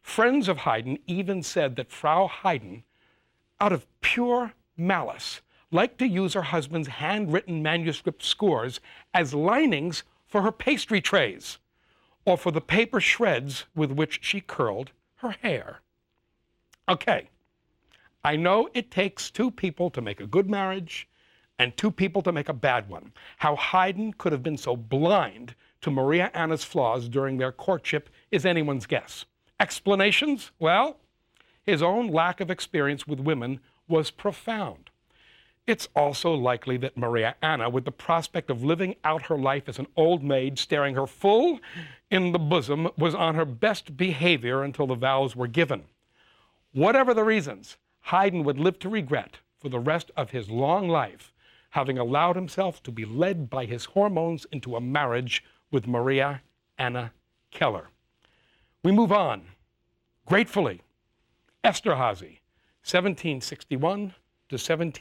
Friends of Haydn even said that Frau Haydn, out of pure malice, liked to use her husband's handwritten manuscript scores as linings for her pastry trays, or for the paper shreds with which she curled her hair. Okay, I know it takes two people to make a good marriage and two people to make a bad one. How Haydn could have been so blind to Maria Anna's flaws during their courtship is anyone's guess. Explanations? Well, his own lack of experience with women was profound. It's also likely that Maria Anna, with the prospect of living out her life as an old maid staring her full in the bosom, was on her best behavior until the vows were given. Whatever the reasons, Haydn would live to regret for the rest of his long life having allowed himself to be led by his hormones into a marriage with Maria Anna Keller. We move on. Gratefully, Esterházy, 1761 to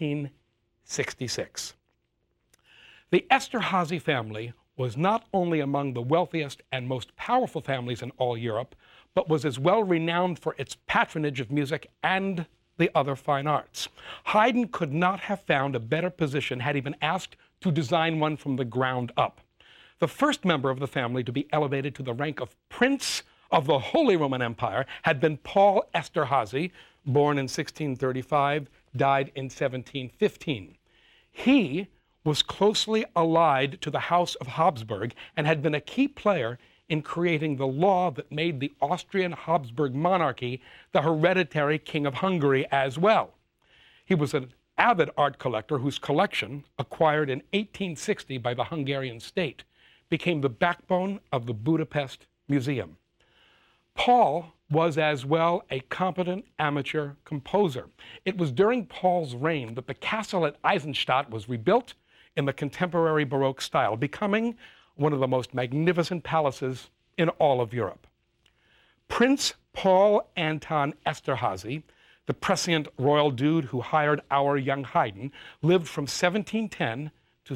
1766. The Esterházy family was not only among the wealthiest and most powerful families in all Europe, but was as well renowned for its patronage of music and the other fine arts. Haydn could not have found a better position had he been asked to design one from the ground up. The first member of the family to be elevated to the rank of Prince of the Holy Roman Empire had been Paul Esterházy, born in 1635, died in 1715. He was closely allied to the House of Habsburg and had been a key player in creating the law that made the Austrian Habsburg monarchy the hereditary king of Hungary as well. He was an avid art collector whose collection, acquired in 1860 by the Hungarian state, became the backbone of the Budapest Museum. Paul was as well a competent amateur composer. It was during Paul's reign that the castle at Eisenstadt was rebuilt in the contemporary Baroque style, becoming one of the most magnificent palaces in all of Europe. Prince Paul Anton Esterházy, the prescient royal dude who hired our young Haydn, lived from 1710 to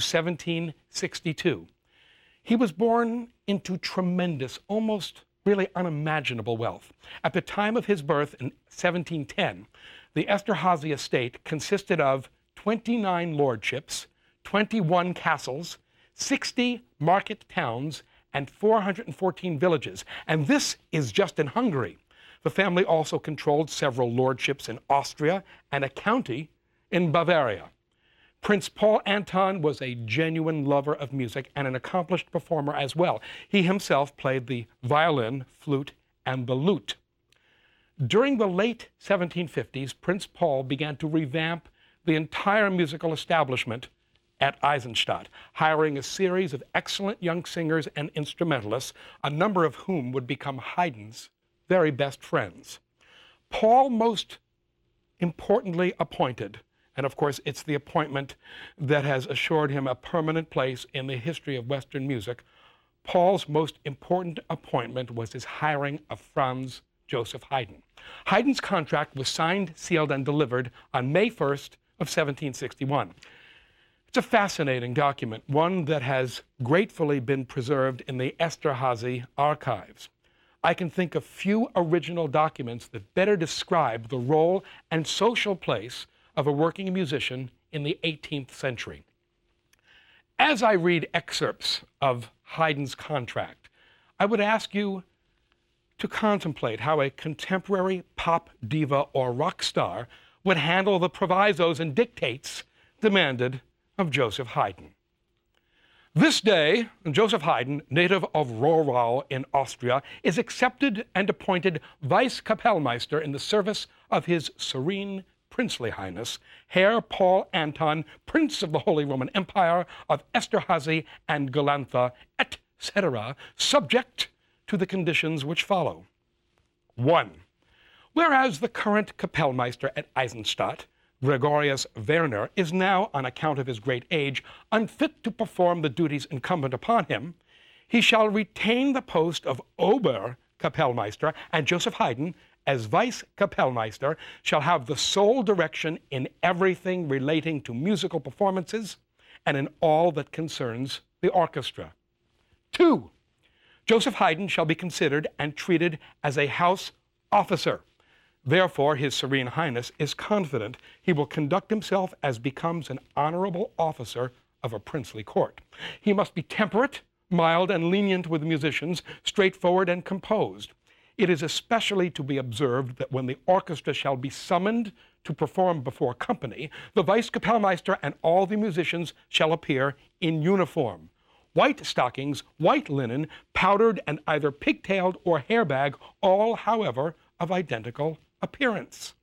1762. He was born into tremendous, almost really unimaginable wealth. At the time of his birth in 1710, the Esterházy estate consisted of 29 lordships, 21 castles, 60 market towns, and 414 villages. And this is just in Hungary. The family also controlled several lordships in Austria and a county in Bavaria. Prince Paul Anton was a genuine lover of music and an accomplished performer as well. He himself played the violin, flute, and the lute. During the late 1750s, Prince Paul began to revamp the entire musical establishment at Eisenstadt, hiring a series of excellent young singers and instrumentalists, a number of whom would become Haydn's very best friends. Paul most importantly appointed, and of course it's the appointment that has assured him a permanent place in the history of Western music, Paul's most important appointment was his hiring of Franz Joseph Haydn. Haydn's contract was signed, sealed, and delivered on May 1st of 1761. It's a fascinating document, one that has gratefully been preserved in the Esterházy archives. I can think of few original documents that better describe the role and social place of a working musician in the 18th century. As I read excerpts of Haydn's contract, I would ask you to contemplate how a contemporary pop diva or rock star would handle the provisos and dictates demanded of Joseph Haydn. This day, Joseph Haydn, native of Rohrau in Austria, is accepted and appointed Vice Kapellmeister in the service of His Serene Princely Highness, Herr Paul Anton, Prince of the Holy Roman Empire, of Esterházy and Galantha, etc., subject to the conditions which follow. 1. Whereas the current Kapellmeister at Eisenstadt, Gregorius Werner, is now, on account of his great age, unfit to perform the duties incumbent upon him, he shall retain the post of Ober Kapellmeister, and Joseph Haydn, as Vice Kapellmeister, shall have the sole direction in everything relating to musical performances and in all that concerns the orchestra. 2. Joseph Haydn shall be considered and treated as a house officer. Therefore, His Serene Highness is confident he will conduct himself as becomes an honorable officer of a princely court. He must be temperate, mild, and lenient with musicians, straightforward and composed. It is especially to be observed that when the orchestra shall be summoned to perform before company, the Vice-Kapellmeister and all the musicians shall appear in uniform. White stockings, white linen, powdered and either pigtailed or hairbag, all, however, of identical appearance.